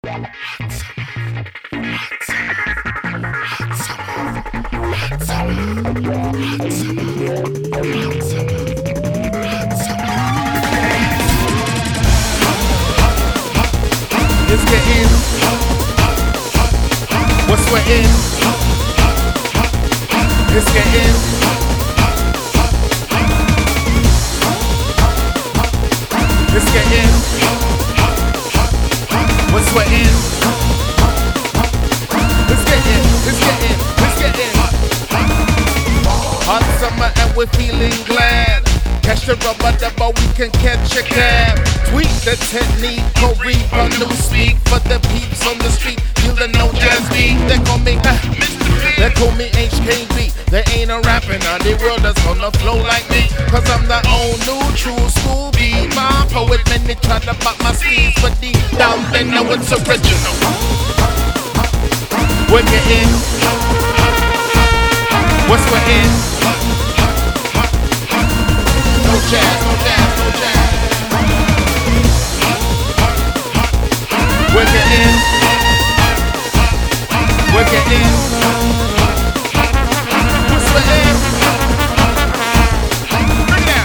It's getting, we're sweating. It's getting, it's getting, we're sweating. It's getting, it's getting, it's getting. Hot summer and we're feeling glad. Catch the rubber double, we can catch a cab. Tweak the technique, go reap a new speak for the peeps on the street. Feel the no jazz beat. They call me Mr. B. They call me HKB. They ain't a rapping on the world that's gonna flow like me. Cause I'm the old new true school beat. My poet, many try to pop my sleeves, but deep down they know it's original. We're getting, we're sweating. No jazz, no jazz, no jazz. We're getting, we're getting, we're sweating. Bring it down.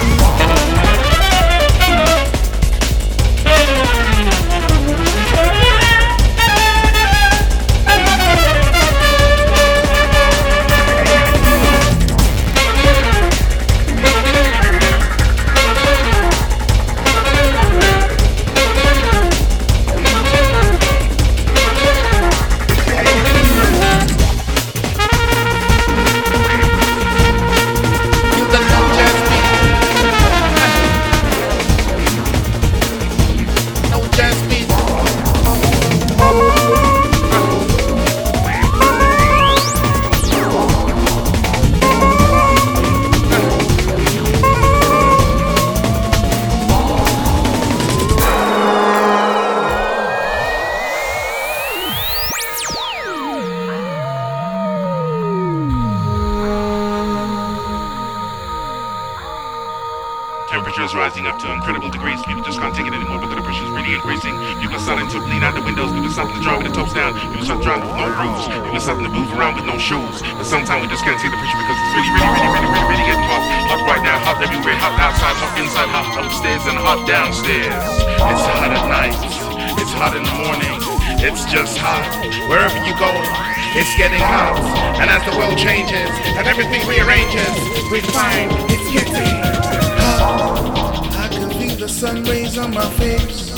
Temperatures rising up to incredible degrees. People just can't take it anymore, but the pressure's really increasing. People are starting to lean out the windows. People are starting to drive with the tops down. People start driving with no roofs. People are starting to move around with no shoes. But sometimes we just can't take the pressure because it's really getting hot. Hot right now, hot everywhere. Hot outside, hot inside, hot upstairs, and hot downstairs. It's hot at night. It's hot in the morning. It's just hot. Wherever you go, it's getting hot. And as the world changes and everything rearranges, we find it's getting hot. I can feel the sun rays on my face.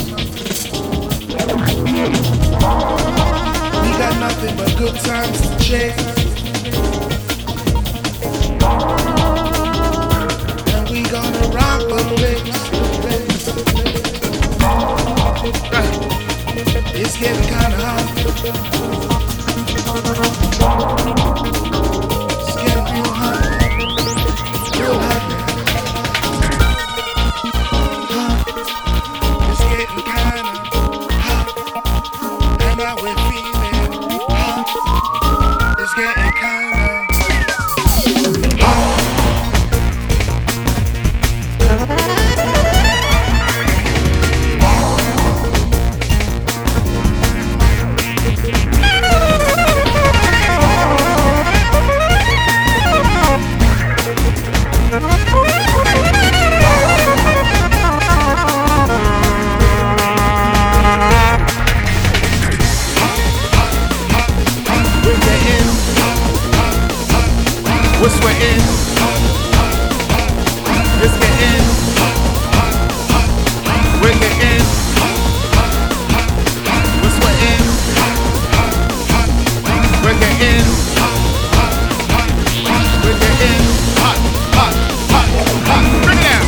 We got nothing but good times to chase. And we gonna rock the place. It's getting kinda hot. It's getting real hot. Real hot. It's getting kinda hot. And now we're feeling hot. It's getting kinda hot. We're sweating. It's getting. We're getting. We're sweating. We're getting. We're getting hot, hot, hot, hot. Bring it down.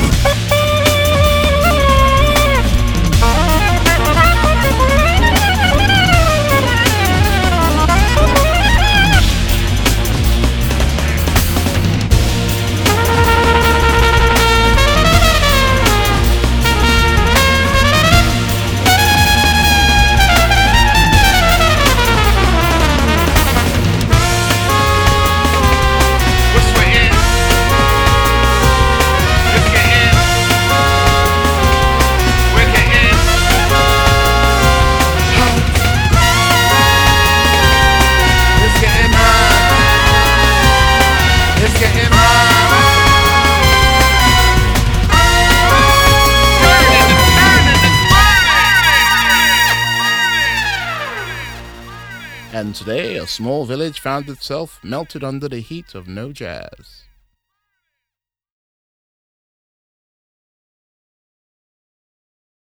And today, a small village found itself melted under the heat of no jazz.